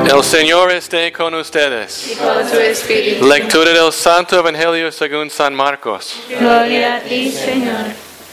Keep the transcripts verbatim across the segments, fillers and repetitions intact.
El Señor esté con ustedes. Y con su espíritu. Lectura del Santo Evangelio según San Marcos. Gloria a ti, Señor.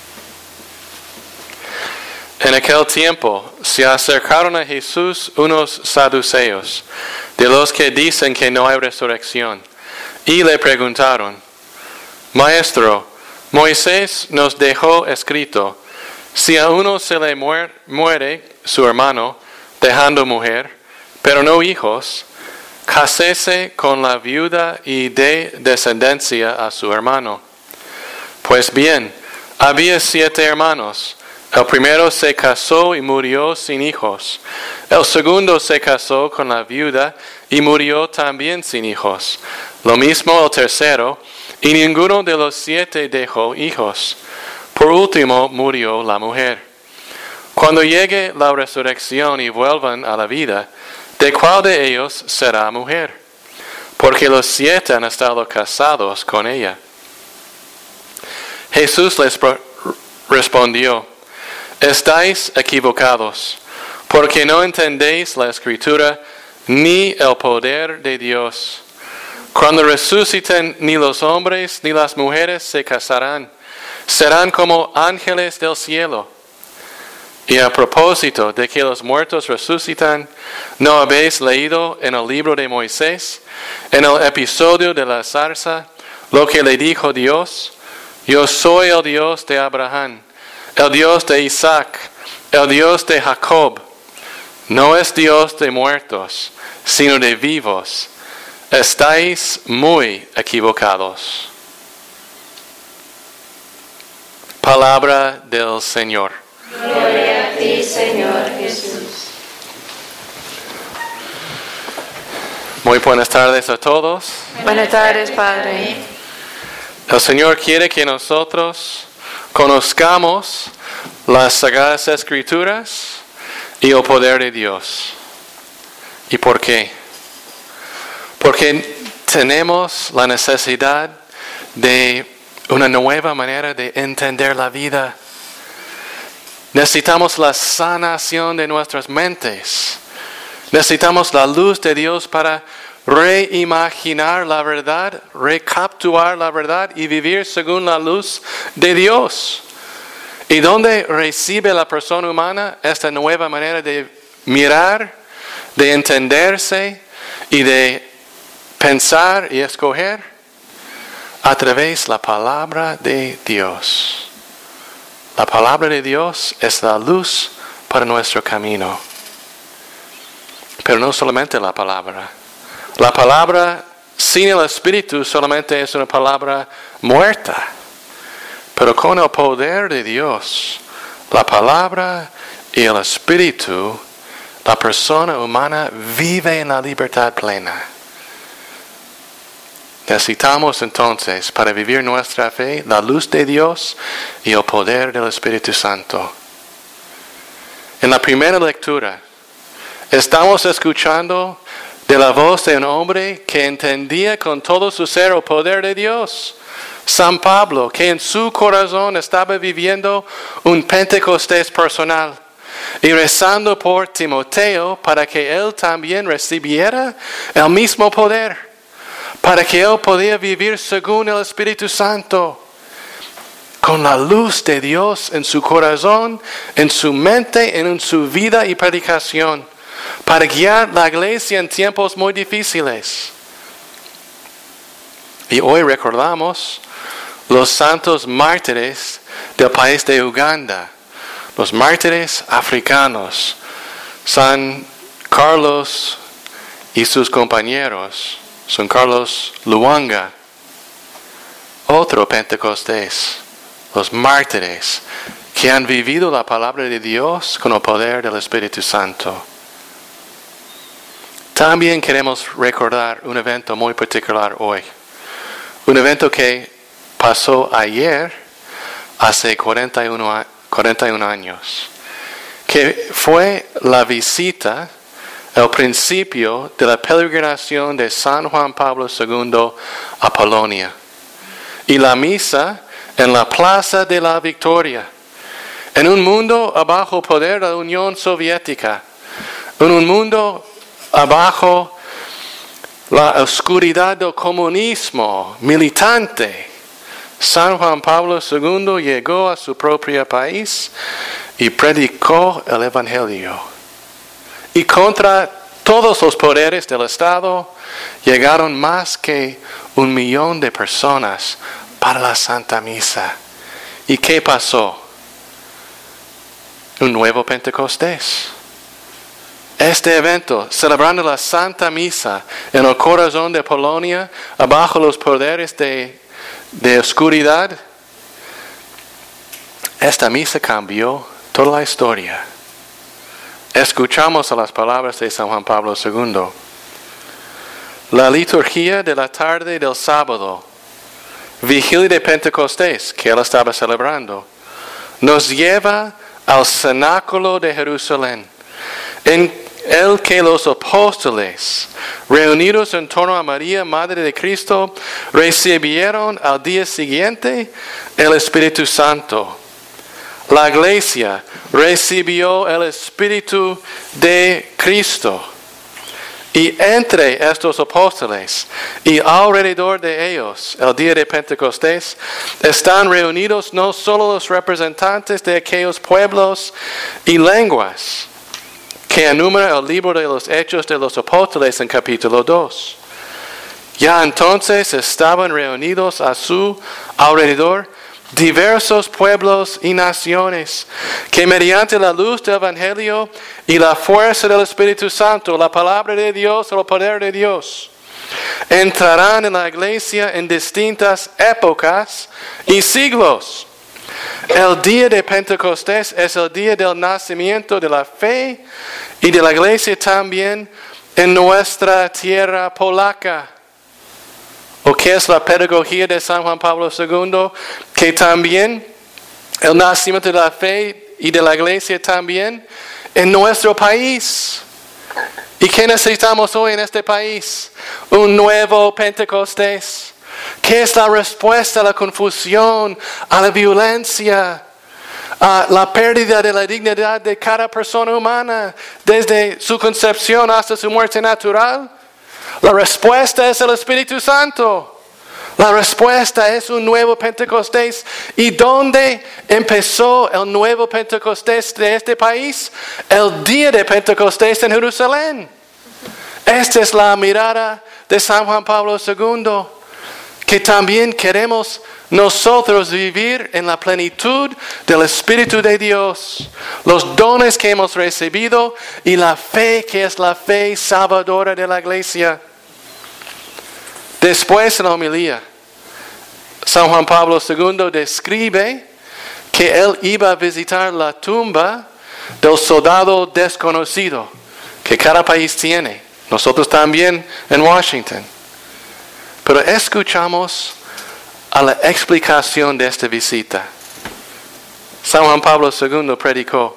En aquel tiempo se acercaron a Jesús unos saduceos, de los que dicen que no hay resurrección, y le preguntaron: Maestro, Moisés nos dejó escrito: si a uno se le muere, muere su hermano, dejando mujer, pero no hijos, cásese con la viuda y dé descendencia a su hermano. Pues bien, había siete hermanos. El primero se casó y murió sin hijos. El segundo se casó con la viuda y murió también sin hijos. Lo mismo el tercero, y ninguno de los siete dejó hijos. Por último murió la mujer. Cuando llegue la resurrección y vuelvan a la vida, ¿de cuál de ellos será mujer? Porque los siete han estado casados con ella. Jesús les respondió: estáis equivocados, porque no entendéis la Escritura ni el poder de Dios. Cuando resuciten, ni los hombres ni las mujeres se casarán, serán como ángeles del cielo. Y a propósito de que los muertos resucitan, ¿no habéis leído en el libro de Moisés, en el episodio de la zarza, lo que le dijo Dios? Yo soy el Dios de Abraham, el Dios de Isaac, el Dios de Jacob. No es Dios de muertos, sino de vivos. Estáis muy equivocados. Palabra del Señor. Gloria a ti, Señor Jesús. Muy buenas tardes a todos. Buenas tardes, Padre. El Señor quiere que nosotros conozcamos las Sagradas Escrituras y el poder de Dios. ¿Y por qué? Porque tenemos la necesidad de una nueva manera de entender la vida. Necesitamos la sanación de nuestras mentes. Necesitamos la luz de Dios para reimaginar la verdad, recapturar la verdad y vivir según la luz de Dios. ¿Y dónde recibe la persona humana esta nueva manera de mirar, de entenderse y de pensar y escoger? A través de la palabra de Dios. La palabra de Dios es la luz para nuestro camino. Pero no solamente la palabra. La palabra sin el Espíritu solamente es una palabra muerta. Pero con el poder de Dios, la palabra y el Espíritu, la persona humana vive en la libertad plena. Necesitamos entonces, para vivir nuestra fe, la luz de Dios y el poder del Espíritu Santo. En la primera lectura, estamos escuchando de la voz de un hombre que entendía con todo su ser el poder de Dios. San Pablo, que en su corazón estaba viviendo un Pentecostés personal y rezando por Timoteo para que él también recibiera el mismo poder, para que él podía vivir según el Espíritu Santo, con la luz de Dios en su corazón, en su mente, en su vida y predicación, para guiar la iglesia en tiempos muy difíciles. Y hoy recordamos los santos mártires del país de Uganda, los mártires africanos, San Carlos y sus compañeros, San Carlos Luanga, otro Pentecostés, los mártires que han vivido la palabra de Dios con el poder del Espíritu Santo. También queremos recordar un evento muy particular hoy. Un evento que pasó ayer, hace cuarenta y uno años, que fue la visita, el principio de la peregrinación de San Juan Pablo segundo a Polonia. Y la misa en la Plaza de la Victoria, en un mundo bajo poder de la Unión Soviética, en un mundo abajo la oscuridad del comunismo militante, San Juan Pablo segundo llegó a su propio país y predicó el Evangelio. Y contra todos los poderes del Estado llegaron más que un millón de personas para la Santa Misa. ¿Y qué pasó? Un nuevo Pentecostés. Este evento, celebrando la Santa Misa en el corazón de Polonia, abajo los poderes de, de oscuridad, esta misa cambió toda la historia. Escuchamos las palabras de San Juan Pablo segundo. La liturgia de la tarde del sábado, vigilia de Pentecostés, que él estaba celebrando, nos lleva al cenáculo de Jerusalén, en el que los apóstoles, reunidos en torno a María, Madre de Cristo, recibieron al día siguiente el Espíritu Santo. La iglesia recibió el Espíritu de Cristo. Y entre estos apóstoles y alrededor de ellos, el día de Pentecostés, están reunidos no solo los representantes de aquellos pueblos y lenguas que enumera el libro de los Hechos de los Apóstoles en capítulo dos. Ya entonces estaban reunidos a su alrededor diversos pueblos y naciones que mediante la luz del Evangelio y la fuerza del Espíritu Santo, la palabra de Dios, el poder de Dios, entrarán en la iglesia en distintas épocas y siglos. El día de Pentecostés es el día del nacimiento de la fe y de la iglesia también en nuestra tierra polaca. ¿O qué es la pedagogía de San Juan Pablo segundo? Que también el nacimiento de la fe y de la iglesia también en nuestro país. ¿Y qué necesitamos hoy en este país? Un nuevo Pentecostés. ¿Qué es la respuesta a la confusión, a la violencia, a la pérdida de la dignidad de cada persona humana, desde su concepción hasta su muerte natural? La respuesta es el Espíritu Santo. La respuesta es un nuevo Pentecostés. ¿Y dónde empezó el nuevo Pentecostés de este país? El día de Pentecostés en Jerusalén. Esta es la mirada de San Juan Pablo segundo, que también queremos nosotros vivir en la plenitud del Espíritu de Dios, los dones que hemos recibido y la fe que es la fe salvadora de la iglesia. Después en la homilía, San Juan Pablo segundo describe que él iba a visitar la tumba del soldado desconocido que cada país tiene. Nosotros también en Washington. Pero escuchamos a la explicación de esta visita. San Juan Pablo segundo predicó: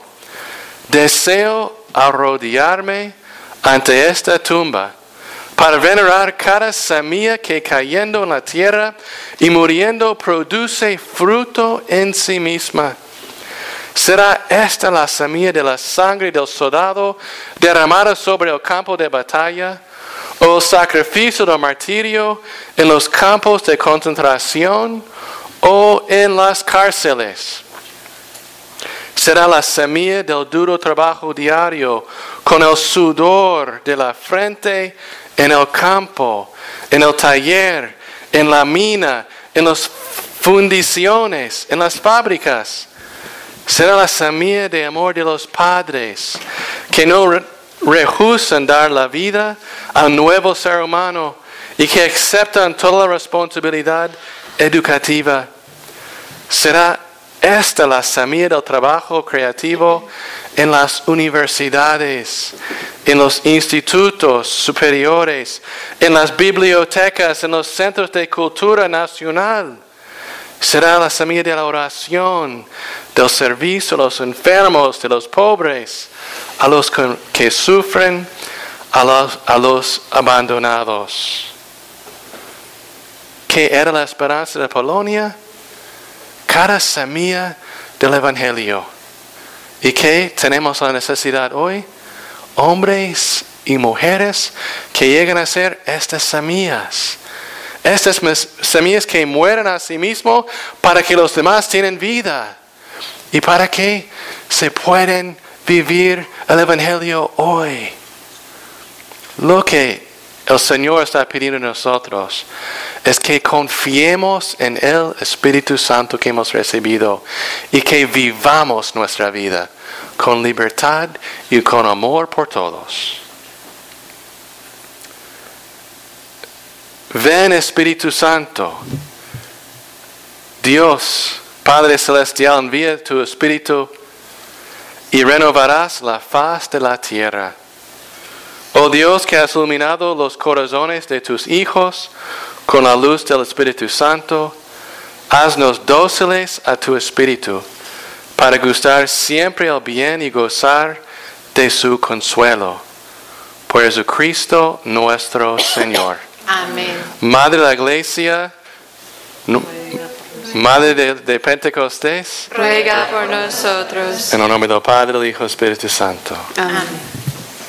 deseo arrodillarme ante esta tumba para venerar cada semilla que cayendo en la tierra y muriendo produce fruto en sí misma. ¿Será esta la semilla de la sangre del soldado derramada sobre el campo de batalla, o el sacrificio del martirio en los campos de concentración o en las cárceles? Será la semilla del duro trabajo diario con el sudor de la frente en el campo, en el taller, en la mina, en las fundiciones, en las fábricas. Será la semilla de amor de los padres que no re- rehusan dar la vida al nuevo ser humano y que aceptan toda la responsabilidad educativa. Será esta la semilla del trabajo creativo en las universidades, en los institutos superiores, en las bibliotecas, en los centros de cultura nacional. Será la semilla de la oración, del servicio a los enfermos, de los pobres, a los que sufren, a los, a los abandonados. ¿Qué era la esperanza de Polonia? Cada semilla del Evangelio. ¿Y qué tenemos la necesidad hoy? Hombres y mujeres que llegan a ser estas semillas. Estas semillas que mueren a sí mismos para que los demás tienen vida y para que se pueden vivir el Evangelio hoy. Lo que el Señor está pidiendo a nosotros es que confiemos en el Espíritu Santo que hemos recibido y que vivamos nuestra vida con libertad y con amor por todos. Ven, Espíritu Santo. Dios, Padre Celestial, envía tu Espíritu y renovarás la faz de la tierra. Oh Dios, que has iluminado los corazones de tus hijos con la luz del Espíritu Santo, haznos dóciles a tu Espíritu para gustar siempre el bien y gozar de su consuelo. Por Jesucristo nuestro Señor. Amén. Madre de la Iglesia, no, Madre de, de Pentecostés, Ruega por nosotros. en el nombre del Padre, del Hijo y del Espíritu Santo. Amén.